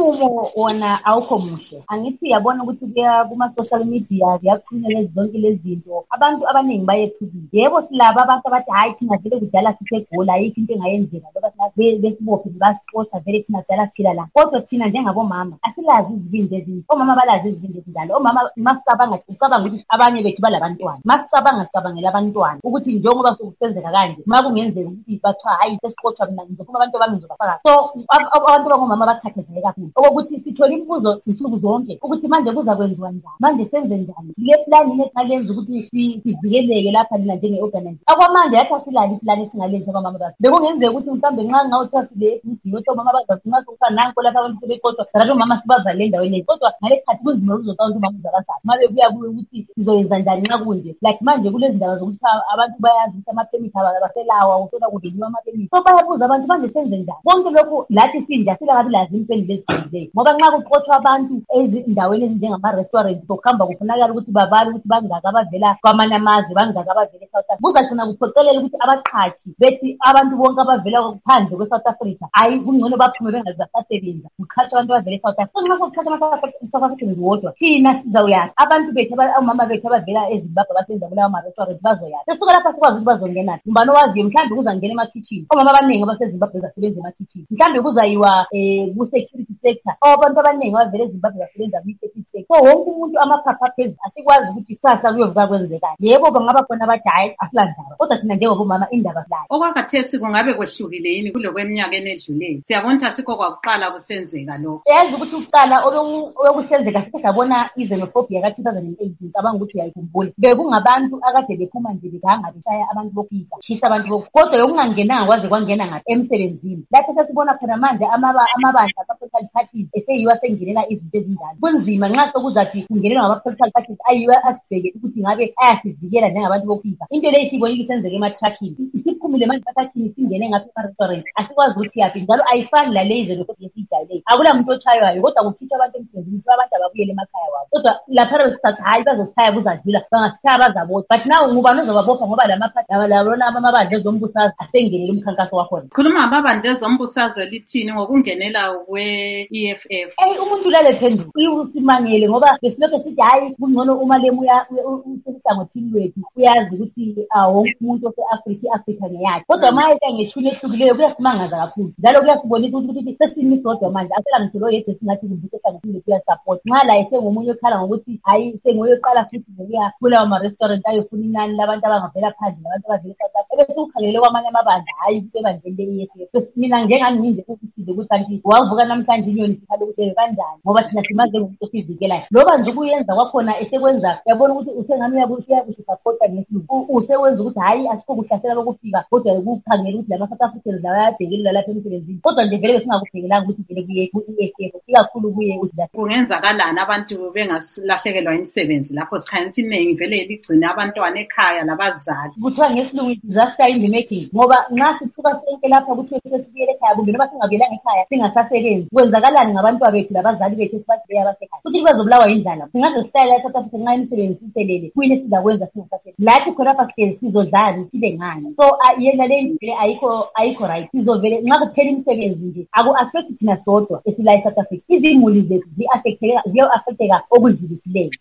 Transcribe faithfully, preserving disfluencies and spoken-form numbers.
Umnqumo wona awukho muhle. Angithi yabona ukuthi kuya kuma-social media kuyakhulunywa zonke lezi zinto. Abantu abaningi bayethukile. Yebo silaba abantu abathi hayi thina vele kudala sisegoli ayikho into engayenzeka ngoba besibophe basixosha vele thina kudala siphila la. Kodwa thina njengabomama asilazi izibindi ezinye. Omama balazi izibindi ezinjalo. Omama masicabanga ucabanga ukuthi abanye bethu balabantwana. Masicabanga sicabangela abantwana ukuthi njengoba sokusenzeka kanje uma kungenzeka ukuthi bathiwa hayi sesixoshwa mina ngizophuma abantu bami ngizobafaka. So abantu bangomama bakhathazeke kakhulu okokuthi sithola imibuzo insuku zonke ukuthi manje kuza kwenziwa njani, manje senze njani, le plan esingalenza ukuthi sivikeleke lapha nina njenge-organization. Akwamanje yathi asilali iplan esingalenza abamama bakho bekungenzeka ukuthi mhlawumbe nxa ngawuthiwa sile ukuthi omama bazafunga sokusa nanko lapha abantu sebeqoshwa kanti omama sibavale endaweni lezi. Kodwa ngale khathi kunzima ukuzocala ukuthi umama uzakasaphi uma bekuya kuyo ukuthi sizoyenza njani nxa kunje like manje kulezi ndaba zokuthi abantu bayazi ukuthi amapemiti abaselawa uthola kungeniwa amapemiti. So bayabuza abantu manje senze njani. Konke lokhu lathi sinja silakabi lazi impendulo eziqondileyo ngoba nxa kuqoshwa abantu ezindaweni ezinjengama-restaurant sokuhamba kufunakala ukuthi babale ukuthi bangaki abavela kwamanye amazwe bangaki abavela e-South Africa. Kuzathina kuphoqelela ukuthi abaqhashi bethi abantu bonke abavela phandle kwe-South Africa hayi kungcono baphume bengazi basasebenza kuqhatsha abantu abavela e-South Africa. So nxa sokuqhatsha ama-South Africans wodwa thina sizawuyaphi? Abantu bethu omama bethu abavela eZimbabwe abasebenza kulawo ma-restaurant bazoyaphi? Sesuka lapha sikwazi ukuthi bazongena mbani owaziyo mhlawumbe kuzangena ema-kitchen. Omama abaningi abaseZimbabwe basebenza ema-kitchen mhlawumbe kuzayiwa um ku-security sector. Abantu abaningi abavela eZimbabwe basebenza kwi-security sector. So wonke umuntu amaphapha aphezulu asikwazi ukuthi kusasa kuyovuka kwenzekani. Yebo bangaba khona abathi hayi asilandaba kodwa thina njengabomama indaba silayo. Okwakhathesi kungabe kwehlukile yini kulo kweminyakeni edluleyo? Siyabona ukuthi asikho kwakuqala kusenzeka lokho. Yazi ukuthi ukuqala obekusenzeka sike sabona i-xenophobia ka-two thousand eight ngicabanga ukuthi uyayikhumbula. Bekungabantu akade bephuma nje beganga beshaya abantu bokufika shisa abantu bokufa kodwa yokungangenanga kwaze kwangena ngaphi emsebenzini. Lapho sesibona khona manje amabandla ama-political parties eseyiwa sengenela izinto ezinjalo. Kunzima nxa sokuzathi kungenelwa ngama-political parties ayiwa asibheke ukuthi ngabe ayasivikela njengabantu bokufika. Into leyo siyibonile isenzeka ema-truckini. Isiphumile manje ema-truckini singene ngaphi ema-restaurant asikwazi ukuthi yaphi njalo ayifani lale xenophobia esiyijayeleyo. Akula muntu otshaywayo kodwa kukhitshwa abantu emsebenzini ukuthi abantu ababuyele emakhaya wabo. Kodwa lapha sisathi hayi bazosichaya kuzadlula bangasithaya bazabotha. But now ngubani ozobabopha ngoba labona amabandla ezombusazwe asengenele umkhankaso wakhona. Khuluma amabandla ezombusazwe lithini ngokungenela kwe-E F F? Eh umuntu lale phenduka uyisimangele ngoba besilokho sithi hayi kungcono uma lemuya usihlangothini lwethu uyazi ukuthi wonke umuntu ose-Afrika i-Afrika ngeyakhe. Kodwa uma yeta ngethuni ehlukileyo kuyasimangaza kakhulu njalo kuyasibonisa ukuthi sesimi sodwa manje asela ngitholo yedwa singathi kumbuso ehlangothini lwethu uyasupport nxa la esengomunye okhala ngokuthi hayi sengoyoqala futhi ngokuya kulawo ma-restaurant ayofuna inani labantu abangavela phandle labantu abavela e-South Africa ebese ukhangelele kwamanye amabandla hayi ukuthi ebandleni le-E F F. Mina njengami nginje ukuthi ukuthi kanti wavuka namhlanje inyoni sikhale ukuthi kanjani ngoba thina simaze ukuthi usivikelayo loba nje ukuyenza kwakhona esekwenza yabona ukuthi usengani uyakusupporta ngesilungu usewenza ukuthi hayi asikho kuhlasela lokufika kodwa ukukhangela ukuthi lama-South Africans lawa ayabhekelela lapha emsebenzini kodwa nje vele besingakubhekelanga ukuthi vele kuye ku-E F F ikakhulu kuye ukuthi kungenzakalani abantu bengasilahlekelwa imisebenzi lapho sikhanya ukuthi iningi vele ligcine abantwana ekhaya labazali. Kuthiwa ngesilungu disaster in the making ngoba nxa sisuka sonke lapha ukuthi sesibuyele ekhaya kumbe noma singabuyelanga ekhaya singasasebenzi kwenzakalani ngabantwana bethu labazali bethu esibazileyo abasekhaya futhi bazobulawa yindlala. Singaze sihlale la eSouth Africa nxa imisebenzi siphelele kuyini esizakwenza singasasebenzi lathi khonapha sihlezi sizodlani sibe ngani. So yena le nto ayikho ayikho right. Sizovele nxa kuphela imisebenzi nje aku-affect thina sodwa esila eSouth Africa izimuli zethu zi-affecteka ziyo-affecteka okudlulisileyo.